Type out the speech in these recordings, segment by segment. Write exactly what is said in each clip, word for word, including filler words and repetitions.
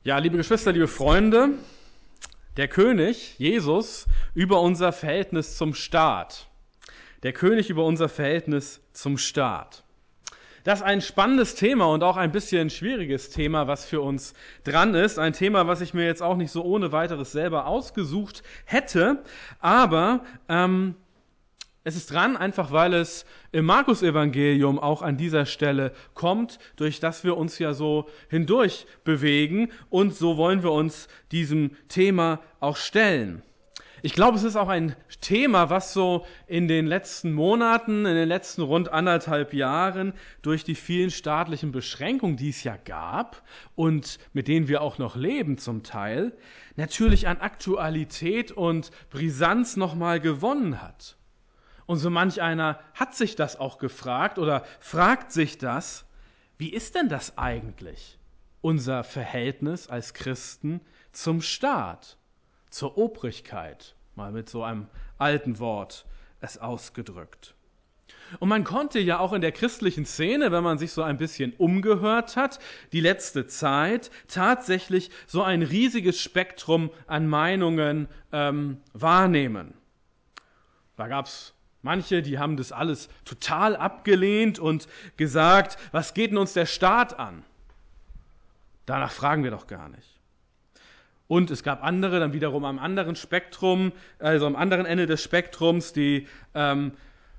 Ja, liebe Geschwister, liebe Freunde, der König, Jesus, über unser Verhältnis zum Staat. Der König über unser Verhältnis zum Staat. Das ist ein spannendes Thema und auch ein bisschen schwieriges Thema, was für uns dran ist. Ein Thema, was ich mir jetzt auch nicht so ohne weiteres selber ausgesucht hätte, aber ähm, es ist dran, einfach weil es im Markus-Evangelium auch an dieser Stelle kommt, durch das wir uns ja so hindurch bewegen, und so wollen wir uns diesem Thema auch stellen. Ich glaube, es ist auch ein Thema, was so in den letzten Monaten, in den letzten rund anderthalb Jahren durch die vielen staatlichen Beschränkungen, die es ja gab und mit denen wir auch noch leben zum Teil, natürlich an Aktualität und Brisanz nochmal gewonnen hat. Und so manch einer hat sich das auch gefragt oder fragt sich das, wie ist denn das eigentlich, unser Verhältnis als Christen zum Staat, zur Obrigkeit, mal mit so einem alten Wort es ausgedrückt. Und man konnte ja auch in der christlichen Szene, wenn man sich so ein bisschen umgehört hat, die letzte Zeit tatsächlich so ein riesiges Spektrum an Meinungen ähm, wahrnehmen. Da gab es manche, die haben das alles total abgelehnt und gesagt, was geht denn uns der Staat an? Danach fragen wir doch gar nicht. Und es gab andere, dann wiederum am anderen Spektrum, also am anderen Ende des Spektrums, die, ähm,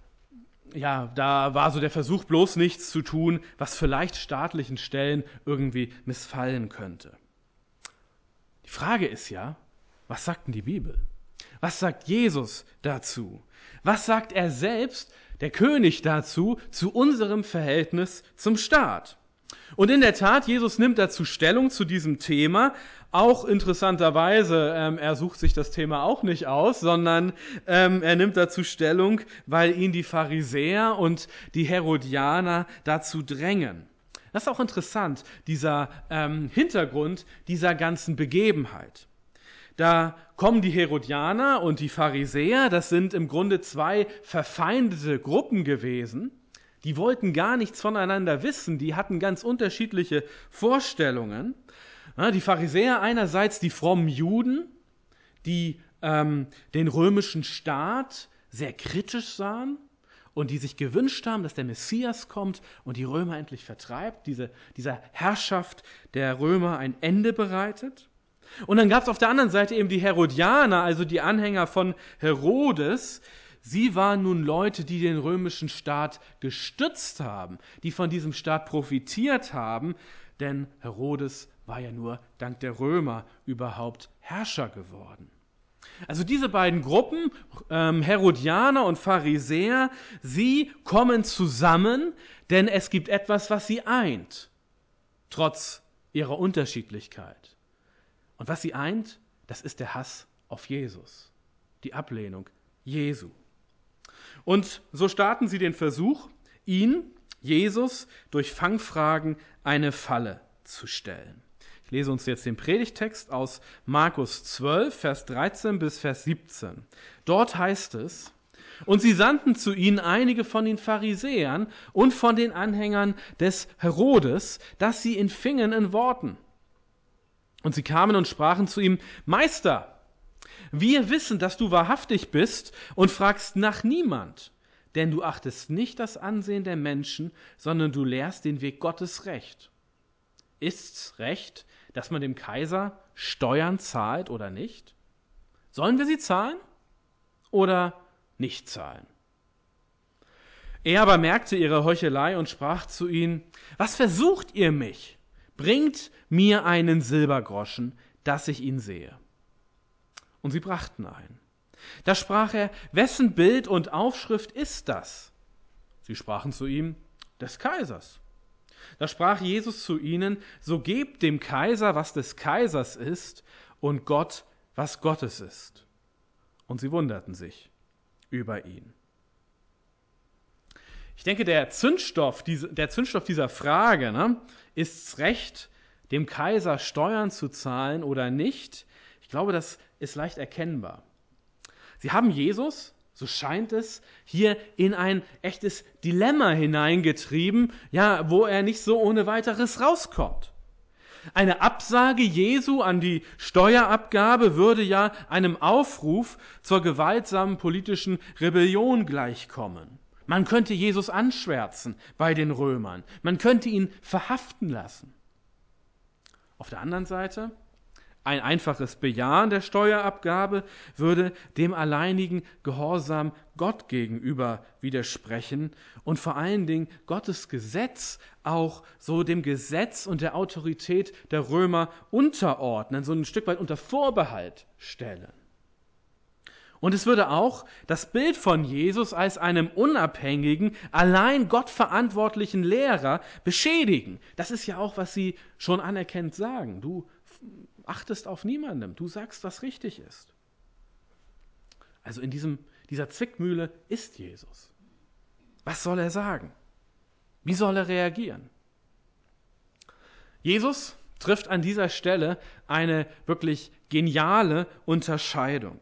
ja, da war so der Versuch, bloß nichts zu tun, was vielleicht staatlichen Stellen irgendwie missfallen könnte. Die Frage ist ja, was sagt denn die Bibel? Was sagt Jesus dazu? Was sagt er selbst, der König, dazu, zu unserem Verhältnis zum Staat? Und in der Tat, Jesus nimmt dazu Stellung zu diesem Thema, auch interessanterweise, ähm, er sucht sich das Thema auch nicht aus, sondern ähm, er nimmt dazu Stellung, weil ihn die Pharisäer und die Herodianer dazu drängen. Das ist auch interessant, dieser ähm, Hintergrund dieser ganzen Begebenheit. Da kommen die Herodianer und die Pharisäer, das sind im Grunde zwei verfeindete Gruppen gewesen. Die wollten gar nichts voneinander wissen, die hatten ganz unterschiedliche Vorstellungen. Die Pharisäer einerseits die frommen Juden, die ähm, den römischen Staat sehr kritisch sahen und die sich gewünscht haben, dass der Messias kommt und die Römer endlich vertreibt, diese, dieser Herrschaft der Römer ein Ende bereitet. Und dann gab es auf der anderen Seite eben die Herodianer, also die Anhänger von Herodes. Sie waren nun Leute, die den römischen Staat gestützt haben, die von diesem Staat profitiert haben, denn Herodes war ja nur dank der Römer überhaupt Herrscher geworden. Also diese beiden Gruppen, ähm, Herodianer und Pharisäer, sie kommen zusammen, denn es gibt etwas, was sie eint, trotz ihrer Unterschiedlichkeit. Und was sie eint, das ist der Hass auf Jesus, die Ablehnung Jesu. Und so starten sie den Versuch, ihn, Jesus, durch Fangfragen eine Falle zu stellen. Ich lese uns jetzt den Predigtext aus Markus zwölf, Vers dreizehn bis Vers siebzehn. Dort heißt es: Und sie sandten zu ihnen einige von den Pharisäern und von den Anhängern des Herodes, dass sie ihn fingen in Worten. Und sie kamen und sprachen zu ihm: Meister, wir wissen, dass du wahrhaftig bist und fragst nach niemand, denn du achtest nicht das Ansehen der Menschen, sondern du lehrst den Weg Gottes recht. Ist's recht, dass man dem Kaiser Steuern zahlt oder nicht? Sollen wir sie zahlen oder nicht zahlen? Er aber merkte ihre Heuchelei und sprach zu ihnen: Was versucht ihr mich? Bringt mir einen Silbergroschen, dass ich ihn sehe. Und sie brachten einen. Da sprach er: Wessen Bild und Aufschrift ist das? Sie sprachen zu ihm: Des Kaisers. Da sprach Jesus zu ihnen: So gebt dem Kaiser, was des Kaisers ist, und Gott, was Gottes ist. Und sie wunderten sich über ihn. Ich denke, der Zündstoff, der Zündstoff dieser Frage, ne, ist's recht, dem Kaiser Steuern zu zahlen oder nicht? Ich glaube, das ist leicht erkennbar. Sie haben Jesus, so scheint es, hier in ein echtes Dilemma hineingetrieben, ja, wo er nicht so ohne weiteres rauskommt. Eine Absage Jesu an die Steuerabgabe würde ja einem Aufruf zur gewaltsamen politischen Rebellion gleichkommen. Man könnte Jesus anschwärzen bei den Römern. Man könnte ihn verhaften lassen. Auf der anderen Seite, ein einfaches Bejahen der Steuerabgabe würde dem alleinigen Gehorsam Gott gegenüber widersprechen und vor allen Dingen Gottes Gesetz auch so dem Gesetz und der Autorität der Römer unterordnen, so ein Stück weit unter Vorbehalt stellen. Und es würde auch das Bild von Jesus als einem unabhängigen, allein Gott verantwortlichen Lehrer beschädigen. Das ist ja auch, was sie schon anerkennt sagen. Du achtest auf niemandem, du sagst, was richtig ist. Also in diesem, dieser Zwickmühle ist Jesus. Was soll er sagen? Wie soll er reagieren? Jesus trifft an dieser Stelle eine wirklich geniale Unterscheidung.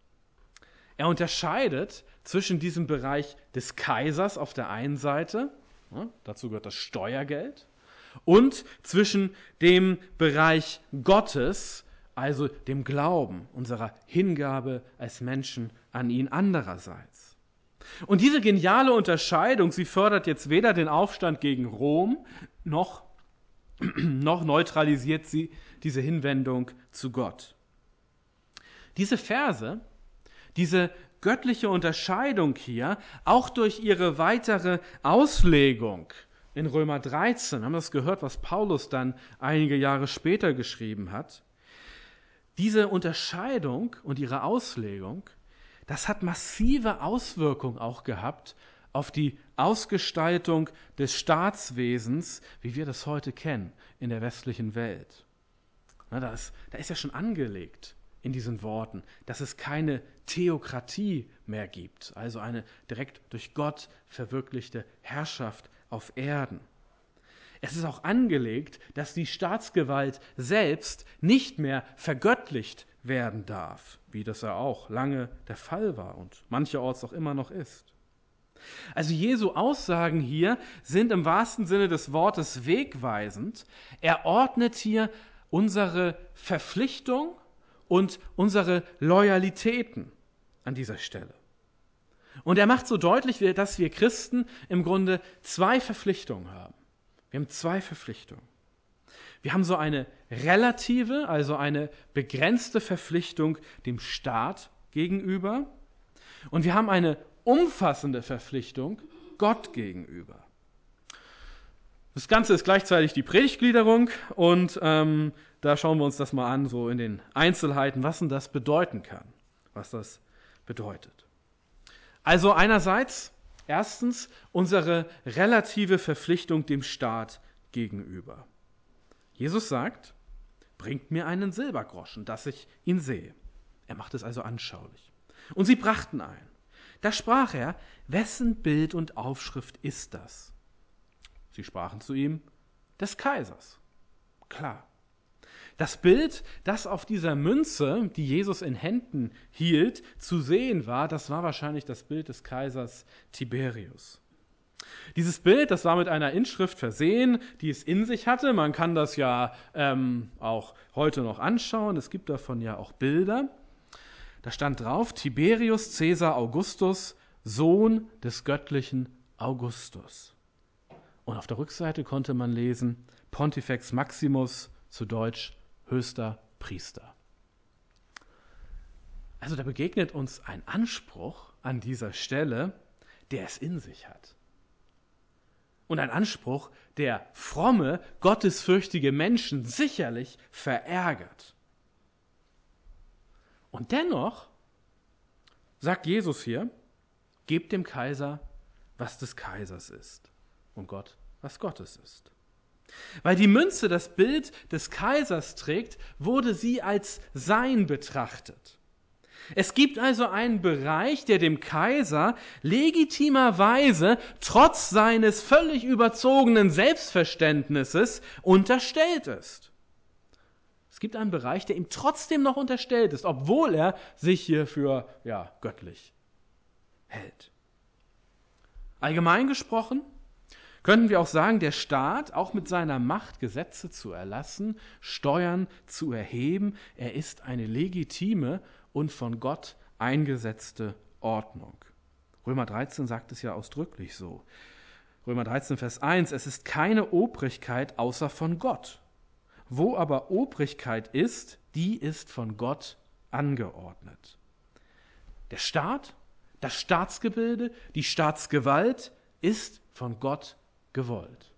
Er unterscheidet zwischen diesem Bereich des Kaisers auf der einen Seite, ja, dazu gehört das Steuergeld, und zwischen dem Bereich Gottes, also dem Glauben, unserer Hingabe als Menschen an ihn andererseits. Und diese geniale Unterscheidung, sie fördert jetzt weder den Aufstand gegen Rom, noch, noch neutralisiert sie diese Hinwendung zu Gott. Diese Verse, diese göttliche Unterscheidung hier, auch durch ihre weitere Auslegung in Römer dreizehn, haben wir das gehört, was Paulus dann einige Jahre später geschrieben hat. Diese Unterscheidung und ihre Auslegung, das hat massive Auswirkungen auch gehabt auf die Ausgestaltung des Staatswesens, wie wir das heute kennen in der westlichen Welt. Na, da ist, da ist ja schon angelegt in diesen Worten, dass es keine Theokratie mehr gibt, also eine direkt durch Gott verwirklichte Herrschaft auf Erden. Es ist auch angelegt, dass die Staatsgewalt selbst nicht mehr vergöttlicht werden darf, wie das ja auch lange der Fall war und mancherorts auch immer noch ist. Also Jesu Aussagen hier sind im wahrsten Sinne des Wortes wegweisend. Er ordnet hier unsere Verpflichtung und unsere Loyalitäten an dieser Stelle. Und er macht so deutlich, dass wir Christen im Grunde zwei Verpflichtungen haben. Wir haben zwei Verpflichtungen. Wir haben so eine relative, also eine begrenzte Verpflichtung dem Staat gegenüber. Und wir haben eine umfassende Verpflichtung Gott gegenüber. Das Ganze ist gleichzeitig die Predigtgliederung und ähm, da schauen wir uns das mal an, so in den Einzelheiten, was denn das bedeuten kann, was das bedeutet. Also einerseits, erstens, unsere relative Verpflichtung dem Staat gegenüber. Jesus sagt, bringt mir einen Silbergroschen, dass ich ihn sehe. Er macht es also anschaulich. Und sie brachten ein. Da sprach er, wessen Bild und Aufschrift ist das? Sie sprachen zu ihm, des Kaisers. Klar. Das Bild, das auf dieser Münze, die Jesus in Händen hielt, zu sehen war, das war wahrscheinlich das Bild des Kaisers Tiberius. Dieses Bild, das war mit einer Inschrift versehen, die es in sich hatte. Man kann das ja ähm, auch heute noch anschauen. Es gibt davon ja auch Bilder. Da stand drauf, Tiberius Caesar Augustus, Sohn des göttlichen Augustus. Und auf der Rückseite konnte man lesen, Pontifex Maximus, zu Deutsch höchster Priester. Also da begegnet uns ein Anspruch an dieser Stelle, der es in sich hat. Und ein Anspruch, der fromme, gottesfürchtige Menschen sicherlich verärgert. Und dennoch sagt Jesus hier, gebt dem Kaiser, was des Kaisers ist, und Gott, was Gottes ist. Weil die Münze das Bild des Kaisers trägt, wurde sie als sein betrachtet. Es gibt also einen Bereich, der dem Kaiser legitimerweise trotz seines völlig überzogenen Selbstverständnisses unterstellt ist. Es gibt einen Bereich, der ihm trotzdem noch unterstellt ist, obwohl er sich hier für ja, göttlich hält. Allgemein gesprochen Könnten wir auch sagen, der Staat, auch mit seiner Macht, Gesetze zu erlassen, Steuern zu erheben, er ist eine legitime und von Gott eingesetzte Ordnung. Römer dreizehn sagt es ja ausdrücklich so. Römer dreizehn, Vers eins, es ist keine Obrigkeit außer von Gott. Wo aber Obrigkeit ist, die ist von Gott angeordnet. Der Staat, das Staatsgebilde, die Staatsgewalt ist von Gott gewollt.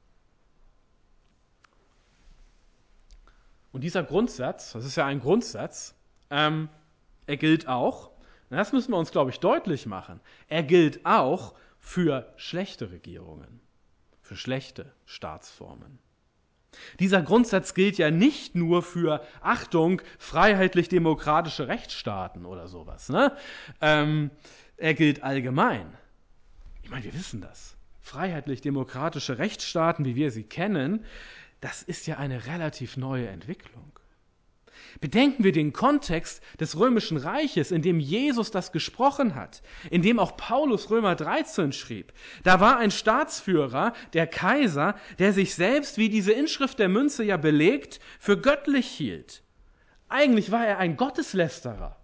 Und dieser Grundsatz, das ist ja ein Grundsatz, ähm, er gilt auch, das müssen wir uns, glaube ich, deutlich machen, er gilt auch für schlechte Regierungen, für schlechte Staatsformen. Dieser Grundsatz gilt ja nicht nur für, Achtung, freiheitlich-demokratische Rechtsstaaten oder sowas. Ne? Ähm, er gilt allgemein. Ich meine, wir wissen das. Freiheitlich-demokratische Rechtsstaaten, wie wir sie kennen, das ist ja eine relativ neue Entwicklung. Bedenken wir den Kontext des Römischen Reiches, in dem Jesus das gesprochen hat, in dem auch Paulus Römer dreizehn schrieb. Da war ein Staatsführer, der Kaiser, der sich selbst, wie diese Inschrift der Münze ja belegt, für göttlich hielt. Eigentlich war er ein Gotteslästerer.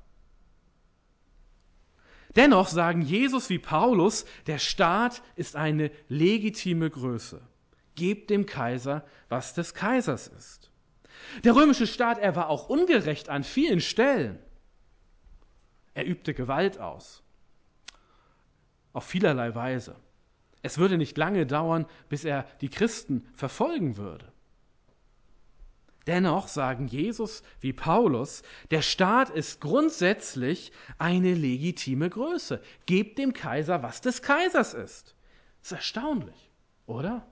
Dennoch sagen Jesus wie Paulus, der Staat ist eine legitime Größe. Gebt dem Kaiser, was des Kaisers ist. Der römische Staat, er war auch ungerecht an vielen Stellen. Er übte Gewalt aus. Auf vielerlei Weise. Es würde nicht lange dauern, bis er die Christen verfolgen würde. Dennoch sagen Jesus wie Paulus, der Staat ist grundsätzlich eine legitime Größe. Gebt dem Kaiser, was des Kaisers ist. Das ist erstaunlich, oder?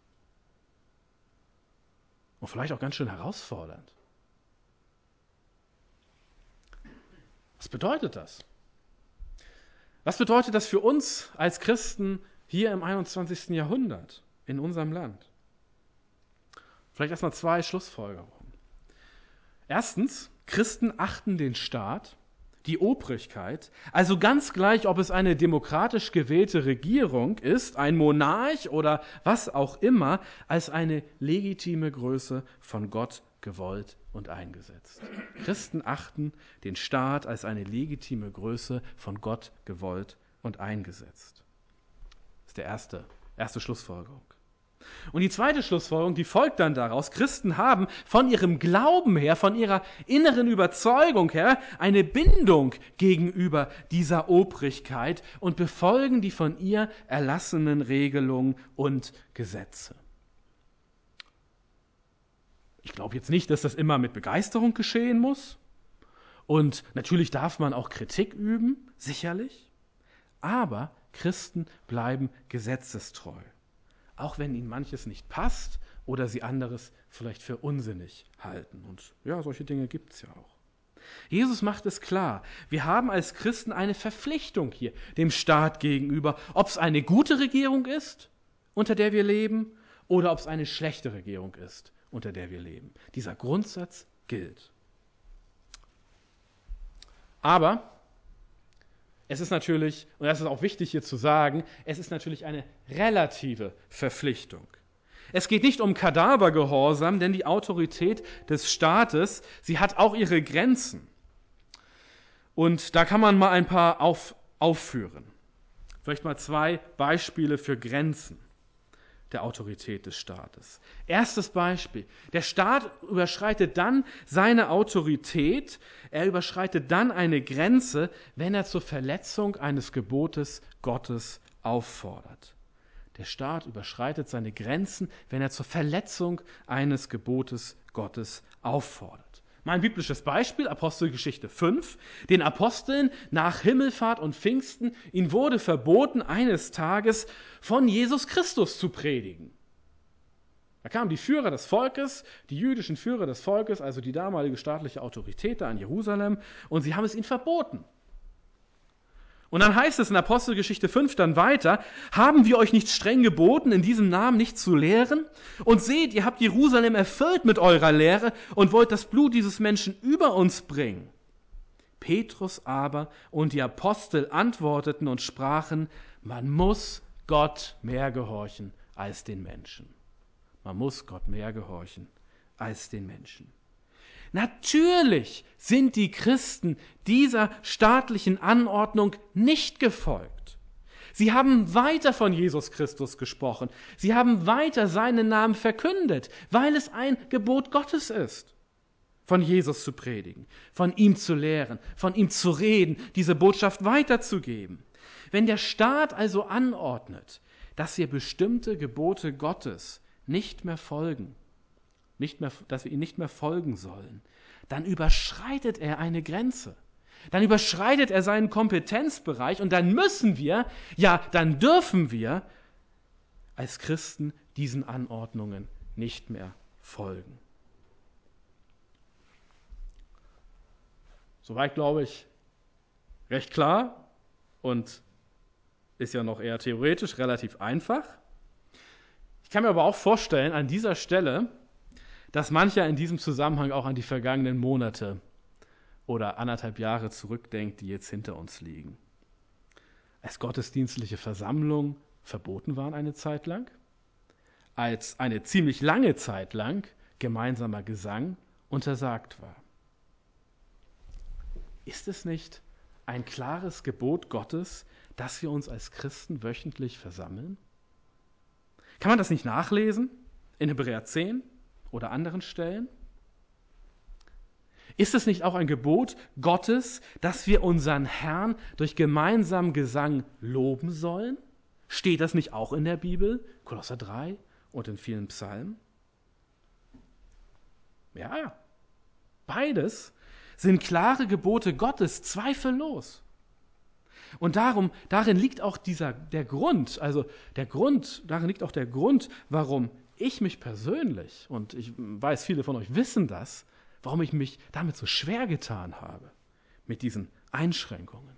Und vielleicht auch ganz schön herausfordernd. Was bedeutet das? Was bedeutet das für uns als Christen hier im einundzwanzigsten Jahrhundert in unserem Land? Vielleicht erstmal zwei Schlussfolgerungen. Erstens, Christen achten den Staat, die Obrigkeit, also ganz gleich, ob es eine demokratisch gewählte Regierung ist, ein Monarch oder was auch immer, als eine legitime Größe von Gott gewollt und eingesetzt. Christen achten den Staat als eine legitime Größe von Gott gewollt und eingesetzt. Das ist die erste, erste Schlussfolgerung. Und die zweite Schlussfolgerung, die folgt dann daraus, Christen haben von ihrem Glauben her, von ihrer inneren Überzeugung her, eine Bindung gegenüber dieser Obrigkeit und befolgen die von ihr erlassenen Regelungen und Gesetze. Ich glaube jetzt nicht, dass das immer mit Begeisterung geschehen muss. Und natürlich darf man auch Kritik üben, sicherlich. Aber Christen bleiben gesetzestreu. Auch wenn ihnen manches nicht passt oder sie anderes vielleicht für unsinnig halten. Und ja, solche Dinge gibt es ja auch. Jesus macht es klar, wir haben als Christen eine Verpflichtung hier dem Staat gegenüber, ob es eine gute Regierung ist, unter der wir leben, oder ob es eine schlechte Regierung ist, unter der wir leben. Dieser Grundsatz gilt. Aber es ist natürlich, und das ist auch wichtig hier zu sagen, es ist natürlich eine relative Verpflichtung. Es geht nicht um Kadavergehorsam, denn die Autorität des Staates, sie hat auch ihre Grenzen. Und da kann man mal ein paar auf, aufführen. Vielleicht mal zwei Beispiele für Grenzen der Autorität des Staates. Erstes Beispiel. Der Staat überschreitet dann seine Autorität, er überschreitet dann eine Grenze, wenn er zur Verletzung eines Gebotes Gottes auffordert. Der Staat überschreitet seine Grenzen, wenn er zur Verletzung eines Gebotes Gottes auffordert. Mein biblisches Beispiel, Apostelgeschichte fünf. Den Aposteln nach Himmelfahrt und Pfingsten, ihnen wurde verboten, eines Tages von Jesus Christus zu predigen. Da kamen die Führer des Volkes, die jüdischen Führer des Volkes, also die damalige staatliche Autorität da in Jerusalem, und sie haben es ihnen verboten. Und dann heißt es in Apostelgeschichte fünf dann weiter, haben wir euch nicht streng geboten, in diesem Namen nicht zu lehren? Und seht, ihr habt Jerusalem erfüllt mit eurer Lehre und wollt das Blut dieses Menschen über uns bringen. Petrus aber und die Apostel antworteten und sprachen, man muss Gott mehr gehorchen als den Menschen. Man muss Gott mehr gehorchen als den Menschen. Natürlich sind die Christen dieser staatlichen Anordnung nicht gefolgt. Sie haben weiter von Jesus Christus gesprochen. Sie haben weiter seinen Namen verkündet, weil es ein Gebot Gottes ist, von Jesus zu predigen, von ihm zu lehren, von ihm zu reden, diese Botschaft weiterzugeben. Wenn der Staat also anordnet, dass wir bestimmte Gebote Gottes nicht mehr folgen, nicht mehr, dass wir ihn nicht mehr folgen sollen, dann überschreitet er eine Grenze. Dann überschreitet er seinen Kompetenzbereich und dann müssen wir, ja, dann dürfen wir als Christen diesen Anordnungen nicht mehr folgen. Soweit, glaube ich, recht klar und ist ja noch eher theoretisch relativ einfach. Ich kann mir aber auch vorstellen, an dieser Stelle, dass mancher in diesem Zusammenhang auch an die vergangenen Monate oder anderthalb Jahre zurückdenkt, die jetzt hinter uns liegen. Als gottesdienstliche Versammlung verboten waren eine Zeit lang, als eine ziemlich lange Zeit lang gemeinsamer Gesang untersagt war. Ist es nicht ein klares Gebot Gottes, dass wir uns als Christen wöchentlich versammeln? Kann man das nicht nachlesen in Hebräer zehn oder anderen Stellen? Ist es nicht auch ein Gebot Gottes, dass wir unseren Herrn durch gemeinsamen Gesang loben sollen? Steht das nicht auch in der Bibel, Kolosser drei und in vielen Psalmen? Ja, beides sind klare Gebote Gottes, zweifellos. Und darum, darin liegt auch dieser, der Grund, also der Grund, darin liegt auch der Grund, warum ich mich persönlich, und ich weiß, viele von euch wissen das, warum ich mich damit so schwer getan habe, mit diesen Einschränkungen.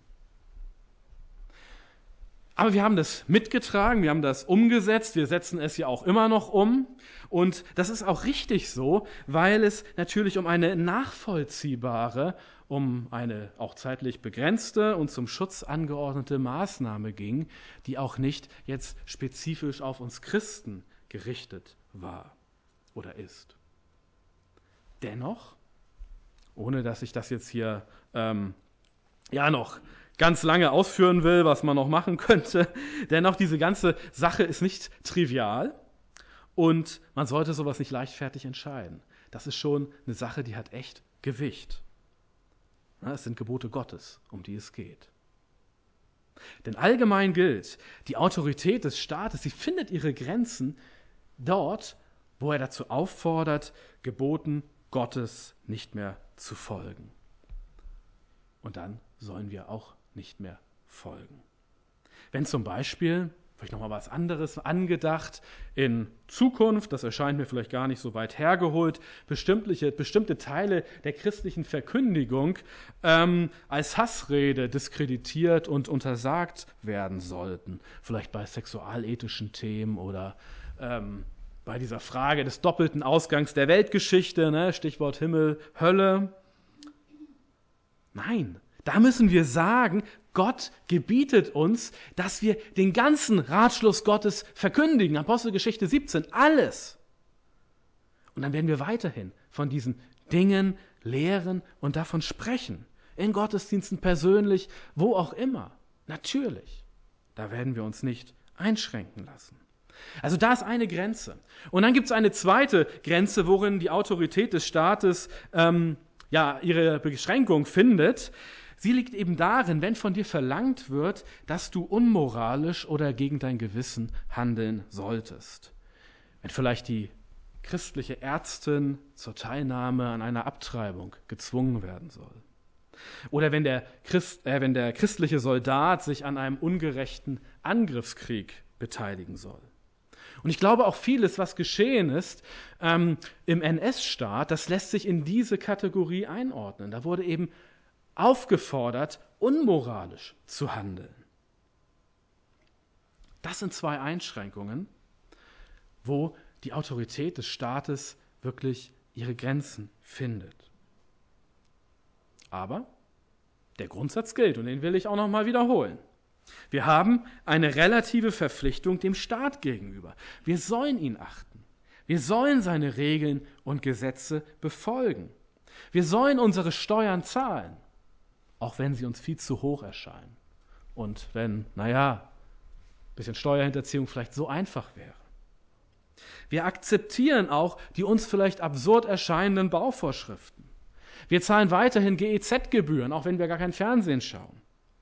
Aber wir haben das mitgetragen, wir haben das umgesetzt, wir setzen es ja auch immer noch um. Und das ist auch richtig so, weil es natürlich um eine nachvollziehbare, um eine auch zeitlich begrenzte und zum Schutz angeordnete Maßnahme ging, die auch nicht jetzt spezifisch auf uns Christen gerichtet war oder ist. Dennoch, ohne dass ich das jetzt hier ähm, ja noch ganz lange ausführen will, was man noch machen könnte, dennoch diese ganze Sache ist nicht trivial und man sollte sowas nicht leichtfertig entscheiden. Das ist schon eine Sache, die hat echt Gewicht. Ja, es sind Gebote Gottes, um die es geht. Denn allgemein gilt, die Autorität des Staates, sie findet ihre Grenzen dort, wo er dazu auffordert, Geboten Gottes nicht mehr zu folgen. Und dann sollen wir auch nicht mehr folgen. Wenn zum Beispiel, vielleicht nochmal was anderes angedacht, in Zukunft, das erscheint mir vielleicht gar nicht so weit hergeholt, bestimmte, bestimmte Teile der christlichen Verkündigung ähm, als Hassrede diskreditiert und untersagt werden sollten. Vielleicht bei sexualethischen Themen oder ähm, bei dieser Frage des doppelten Ausgangs der Weltgeschichte, ne, Stichwort Himmel, Hölle. Nein, da müssen wir sagen, Gott gebietet uns, dass wir den ganzen Ratschluss Gottes verkündigen. Apostelgeschichte siebzehn, alles. Und dann werden wir weiterhin von diesen Dingen lehren und davon sprechen. In Gottesdiensten persönlich, wo auch immer. Natürlich. Da werden wir uns nicht einschränken lassen. Also da ist eine Grenze. Und dann gibt es eine zweite Grenze, worin die Autorität des Staates ähm, ja, ihre Beschränkung findet. Sie liegt eben darin, wenn von dir verlangt wird, dass du unmoralisch oder gegen dein Gewissen handeln solltest. Wenn vielleicht die christliche Ärztin zur Teilnahme an einer Abtreibung gezwungen werden soll. Oder wenn der, Christ, äh, wenn der christliche Soldat sich an einem ungerechten Angriffskrieg beteiligen soll. Und ich glaube auch vieles, was geschehen ist ähm, im N S-Staat, das lässt sich in diese Kategorie einordnen. Da wurde eben aufgefordert, unmoralisch zu handeln. Das sind zwei Einschränkungen, wo die Autorität des Staates wirklich ihre Grenzen findet. Aber der Grundsatz gilt und den will ich auch noch mal wiederholen. Wir haben eine relative Verpflichtung dem Staat gegenüber. Wir sollen ihn achten. Wir sollen seine Regeln und Gesetze befolgen. Wir sollen unsere Steuern zahlen, auch wenn sie uns viel zu hoch erscheinen. Und wenn, naja, ein bisschen Steuerhinterziehung vielleicht so einfach wäre. Wir akzeptieren auch die uns vielleicht absurd erscheinenden Bauvorschriften. Wir zahlen weiterhin G E Z-Gebühren, auch wenn wir gar kein Fernsehen schauen.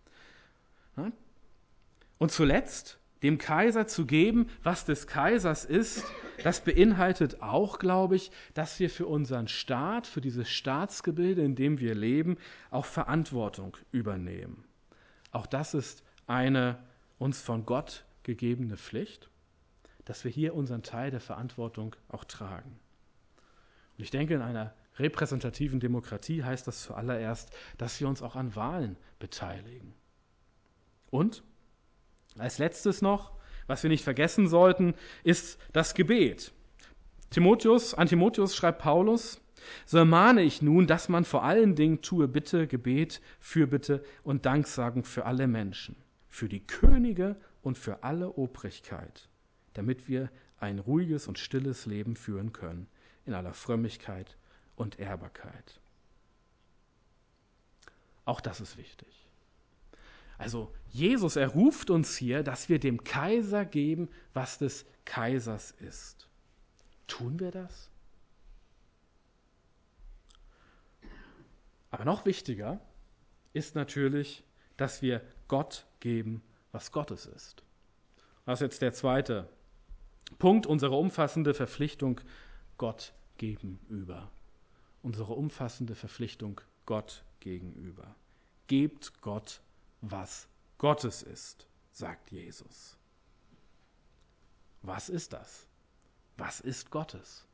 Und zuletzt, dem Kaiser zu geben, was des Kaisers ist, das beinhaltet auch, glaube ich, dass wir für unseren Staat, für dieses Staatsgebilde, in dem wir leben, auch Verantwortung übernehmen. Auch das ist eine uns von Gott gegebene Pflicht, dass wir hier unseren Teil der Verantwortung auch tragen. Und ich denke, in einer repräsentativen Demokratie heißt das zuallererst, dass wir uns auch an Wahlen beteiligen. Und als letztes noch, was wir nicht vergessen sollten, ist das Gebet. Timotheus, an Timotheus schreibt Paulus: So ermahne ich nun, dass man vor allen Dingen tue Bitte, Gebet, Fürbitte und Danksagung für alle Menschen, für die Könige und für alle Obrigkeit, damit wir ein ruhiges und stilles Leben führen können, in aller Frömmigkeit und Ehrbarkeit. Auch das ist wichtig. Also Jesus, er ruft uns hier, dass wir dem Kaiser geben, was des Kaisers ist. Tun wir das? Aber noch wichtiger ist natürlich, dass wir Gott geben, was Gottes ist. Das ist jetzt der zweite Punkt, unsere umfassende Verpflichtung Gott gegenüber. Unsere umfassende Verpflichtung Gott gegenüber. Gebt Gott, was Gottes ist, sagt Jesus. Was ist das? Was ist Gottes?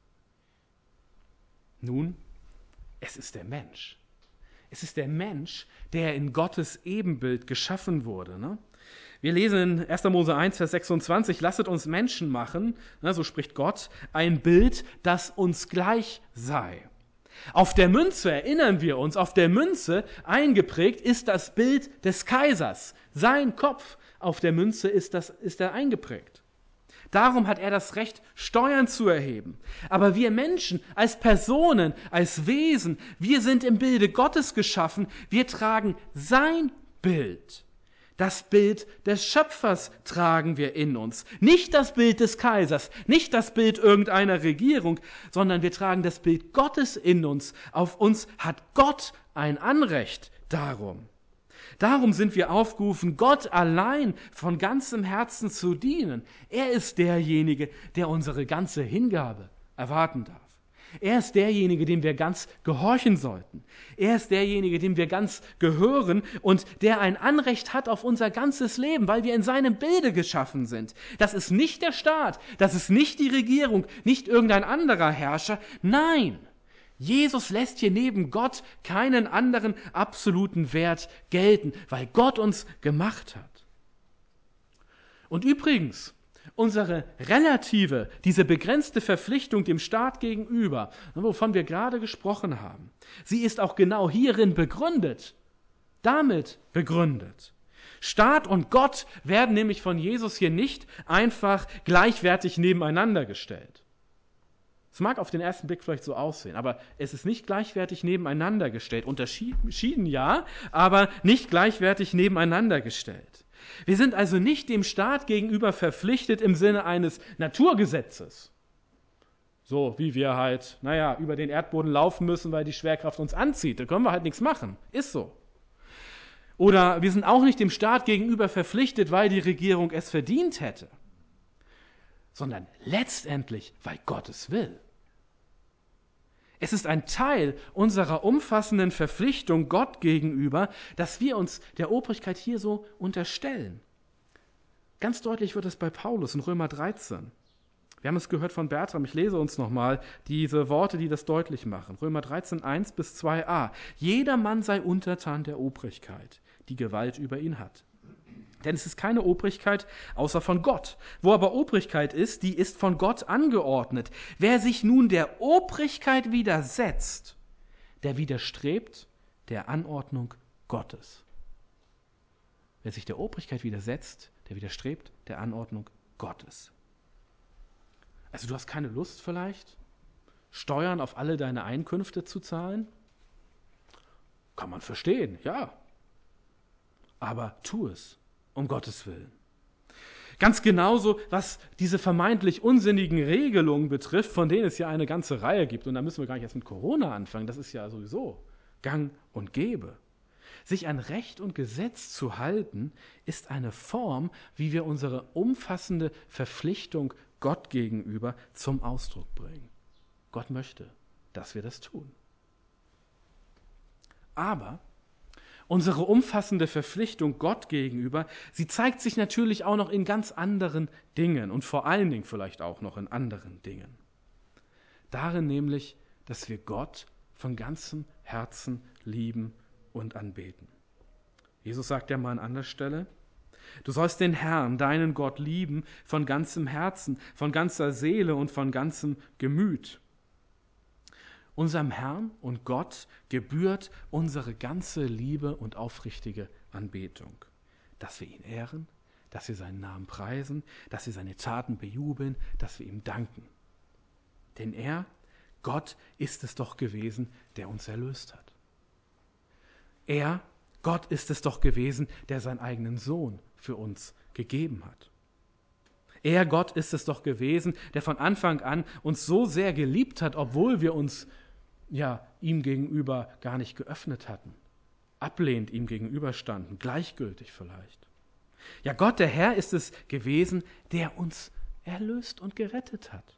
Nun, es ist der Mensch. Es ist der Mensch, der in Gottes Ebenbild geschaffen wurde. Ne? Wir lesen in erster Mose eins, Vers sechsundzwanzig, lasset uns Menschen machen, ne, so spricht Gott, ein Bild, das uns gleich sei. Auf der Münze erinnern wir uns, auf der Münze eingeprägt ist das Bild des Kaisers. Sein Kopf auf der Münze ist, das, ist er eingeprägt. Darum hat er das Recht, Steuern zu erheben. Aber wir Menschen, als Personen, als Wesen, wir sind im Bilde Gottes geschaffen. Wir tragen sein Bild. Das Bild des Schöpfers tragen wir in uns. Nicht das Bild des Kaisers, nicht das Bild irgendeiner Regierung, sondern wir tragen das Bild Gottes in uns. Auf uns hat Gott ein Anrecht darum. Darum sind wir aufgerufen, Gott allein von ganzem Herzen zu dienen. Er ist derjenige, der unsere ganze Hingabe erwarten darf. Er ist derjenige, dem wir ganz gehorchen sollten. Er ist derjenige, dem wir ganz gehören und der ein Anrecht hat auf unser ganzes Leben, weil wir in seinem Bilde geschaffen sind. Das ist nicht der Staat, das ist nicht die Regierung, nicht irgendein anderer Herrscher. Nein, Jesus lässt hier neben Gott keinen anderen absoluten Wert gelten, weil Gott uns gemacht hat. Und übrigens, unsere relative, diese begrenzte Verpflichtung dem Staat gegenüber, wovon wir gerade gesprochen haben, sie ist auch genau hierin begründet, damit begründet. Staat und Gott werden nämlich von Jesus hier nicht einfach gleichwertig nebeneinander gestellt. Es mag auf den ersten Blick vielleicht so aussehen, aber es ist nicht gleichwertig nebeneinander gestellt. Unterschieden ja, aber nicht gleichwertig nebeneinander gestellt. Wir sind also nicht dem Staat gegenüber verpflichtet im Sinne eines Naturgesetzes. So wie wir halt, naja, über den Erdboden laufen müssen, weil die Schwerkraft uns anzieht. Da können wir halt nichts machen. Ist so. Oder wir sind auch nicht dem Staat gegenüber verpflichtet, weil die Regierung es verdient hätte. Sondern letztendlich, weil Gott es will. Es ist ein Teil unserer umfassenden Verpflichtung Gott gegenüber, dass wir uns der Obrigkeit hier so unterstellen. Ganz deutlich wird es bei Paulus in Römer dreizehn. Wir haben es gehört von Bertram, ich lese uns nochmal diese Worte, die das deutlich machen. Römer dreizehn, eins bis zwei a. Jeder Mann sei untertan der Obrigkeit, die Gewalt über ihn hat. Denn es ist keine Obrigkeit außer von Gott. Wo aber Obrigkeit ist, die ist von Gott angeordnet. Wer sich nun der Obrigkeit widersetzt, der widerstrebt der Anordnung Gottes. wer sich der Obrigkeit widersetzt, der widerstrebt der Anordnung Gottes. Also du hast keine Lust vielleicht, Steuern auf alle deine Einkünfte zu zahlen? Kann man verstehen, ja. Aber tu es, um Gottes Willen. Ganz genauso, was diese vermeintlich unsinnigen Regelungen betrifft, von denen es ja eine ganze Reihe gibt. Und da müssen wir gar nicht erst mit Corona anfangen, das ist ja sowieso gang und gäbe. Sich an Recht und Gesetz zu halten, ist eine Form, wie wir unsere umfassende Verpflichtung Gott gegenüber zum Ausdruck bringen. Gott möchte, dass wir das tun. Aber unsere umfassende Verpflichtung Gott gegenüber, sie zeigt sich natürlich auch noch in ganz anderen Dingen und vor allen Dingen vielleicht auch noch in anderen Dingen. Darin nämlich, dass wir Gott von ganzem Herzen lieben und anbeten. Jesus sagt ja mal an anderer Stelle, du sollst den Herrn, deinen Gott, lieben von ganzem Herzen, von ganzer Seele und von ganzem Gemüt. Unserem Herrn und Gott gebührt unsere ganze Liebe und aufrichtige Anbetung. Dass wir ihn ehren, dass wir seinen Namen preisen, dass wir seine Taten bejubeln, dass wir ihm danken. Denn er, Gott, ist es doch gewesen, der uns erlöst hat. Er, Gott, ist es doch gewesen, der seinen eigenen Sohn für uns gegeben hat. Er, Gott, ist es doch gewesen, der von Anfang an uns so sehr geliebt hat, obwohl wir uns ja ihm gegenüber gar nicht geöffnet hatten, ablehnend ihm gegenüberstanden, gleichgültig vielleicht. Ja, Gott, der Herr, ist es gewesen, der uns erlöst und gerettet hat.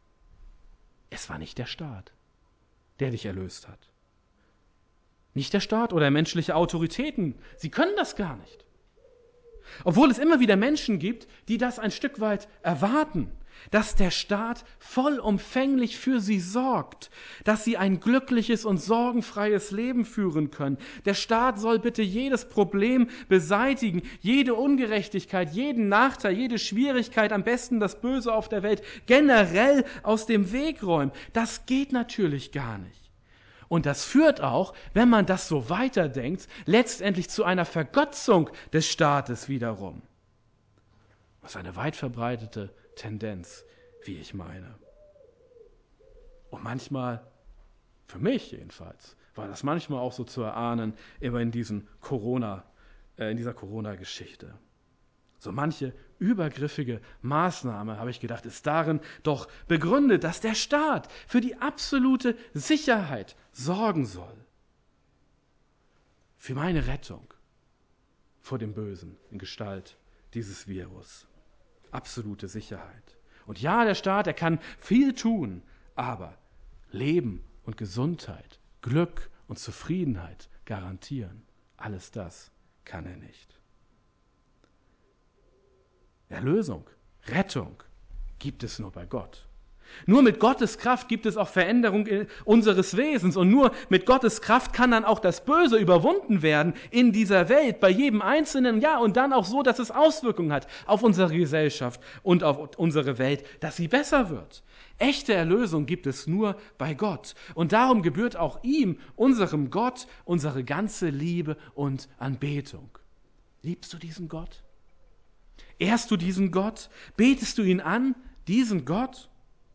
Es war nicht der Staat, der dich erlöst hat. Nicht der Staat oder menschliche Autoritäten, sie können das gar nicht. Obwohl es immer wieder Menschen gibt, die das ein Stück weit erwarten, dass der Staat vollumfänglich für sie sorgt, dass sie ein glückliches und sorgenfreies Leben führen können. Der Staat soll bitte jedes Problem beseitigen, jede Ungerechtigkeit, jeden Nachteil, jede Schwierigkeit, am besten das Böse auf der Welt generell aus dem Weg räumen. Das geht natürlich gar nicht. Und das führt auch, wenn man das so weiterdenkt, letztendlich zu einer Vergötzung des Staates wiederum. Das ist eine weit verbreitete Tendenz, wie ich meine. Und manchmal, für mich jedenfalls, war das manchmal auch so zu erahnen, immer in diesen Corona, äh, in dieser Corona-Geschichte. So manche übergriffige Maßnahme, habe ich gedacht, ist darin doch begründet, dass der Staat für die absolute Sicherheit sorgen soll. Für meine Rettung vor dem Bösen in Gestalt dieses Virus. Absolute Sicherheit. Und ja, der Staat, er kann viel tun, aber Leben und Gesundheit, Glück und Zufriedenheit garantieren, alles das kann er nicht. Erlösung, Rettung gibt es nur bei Gott. Nur mit Gottes Kraft gibt es auch Veränderung unseres Wesens und nur mit Gottes Kraft kann dann auch das Böse überwunden werden in dieser Welt, bei jedem Einzelnen, ja, und dann auch so, dass es Auswirkungen hat auf unsere Gesellschaft und auf unsere Welt, dass sie besser wird. Echte Erlösung gibt es nur bei Gott und darum gebührt auch ihm, unserem Gott, unsere ganze Liebe und Anbetung. Liebst du diesen Gott? Ehrst du diesen Gott? Betest du ihn an, diesen Gott?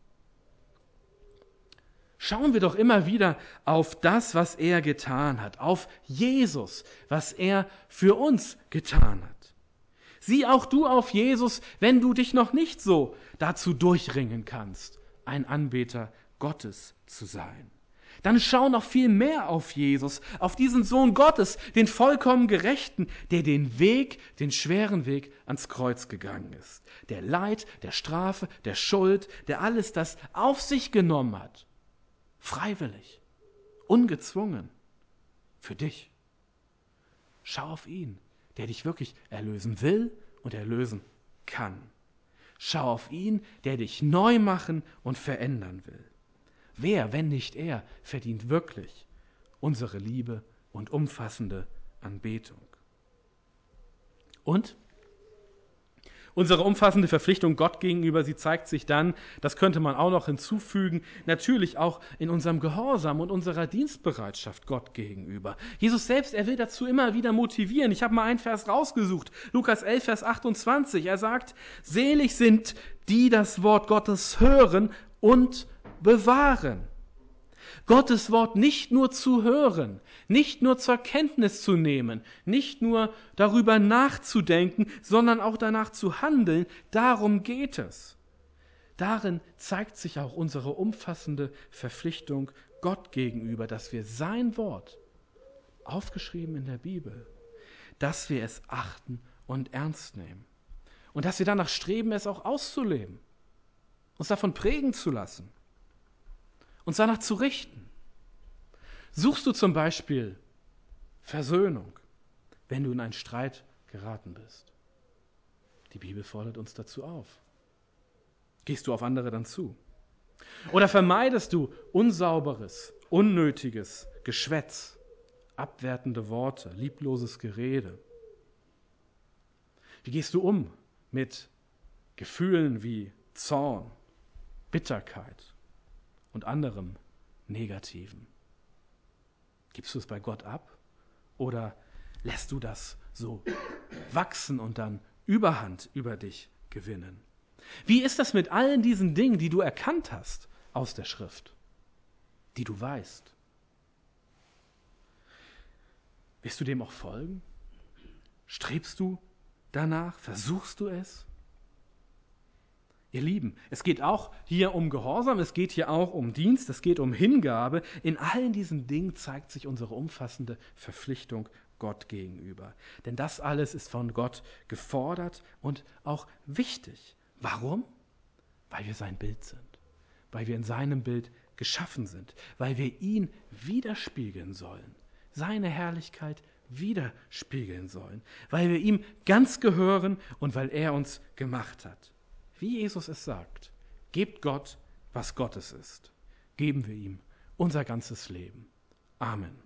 Schauen wir doch immer wieder auf das, was er getan hat, auf Jesus, was er für uns getan hat. Sieh auch du auf Jesus, wenn du dich noch nicht so dazu durchringen kannst, ein Anbeter Gottes zu sein. Dann schau noch viel mehr auf Jesus, auf diesen Sohn Gottes, den vollkommen Gerechten, der den Weg, den schweren Weg ans Kreuz gegangen ist. Der Leid, der Strafe, der Schuld, der alles das auf sich genommen hat. Freiwillig, ungezwungen, für dich. Schau auf ihn, der dich wirklich erlösen will und erlösen kann. Schau auf ihn, der dich neu machen und verändern will. Wer, wenn nicht er, verdient wirklich unsere Liebe und umfassende Anbetung? Und Unsere umfassende Verpflichtung Gott gegenüber, sie zeigt sich dann, das könnte man auch noch hinzufügen, natürlich auch in unserem Gehorsam und unserer Dienstbereitschaft Gott gegenüber. Jesus selbst, er will dazu immer wieder motivieren. Ich habe mal einen Vers rausgesucht, Lukas elf, Vers achtundzwanzig. Er sagt, selig sind, die das Wort Gottes hören und bewahren. Gottes Wort nicht nur zu hören, nicht nur zur Kenntnis zu nehmen, nicht nur darüber nachzudenken, sondern auch danach zu handeln, darum geht es. Darin zeigt sich auch unsere umfassende Verpflichtung Gott gegenüber, dass wir sein Wort, aufgeschrieben in der Bibel, dass wir es achten und ernst nehmen. Und dass wir danach streben, es auch auszuleben, uns davon prägen zu lassen, uns danach zu richten. Suchst du zum Beispiel Versöhnung, wenn du in einen Streit geraten bist? Die Bibel fordert uns dazu auf. Gehst du auf andere dann zu? Oder vermeidest du unsauberes, unnötiges Geschwätz, abwertende Worte, liebloses Gerede? Wie gehst du um mit Gefühlen wie Zorn, Bitterkeit und anderem Negativen? Gibst du es bei Gott ab oder lässt du das so wachsen und dann Überhand über dich gewinnen? Wie ist das mit allen diesen Dingen, die du erkannt hast aus der Schrift, die du weißt? Wirst du dem auch folgen? Strebst du danach? Versuchst du es? Ihr Lieben, es geht auch hier um Gehorsam, es geht hier auch um Dienst, es geht um Hingabe. In allen diesen Dingen zeigt sich unsere umfassende Verpflichtung Gott gegenüber. Denn das alles ist von Gott gefordert und auch wichtig. Warum? Weil wir sein Bild sind, weil wir in seinem Bild geschaffen sind, weil wir ihn widerspiegeln sollen, seine Herrlichkeit widerspiegeln sollen, weil wir ihm ganz gehören und weil er uns gemacht hat. Wie Jesus es sagt, gebt Gott, was Gottes ist. Geben wir ihm unser ganzes Leben. Amen.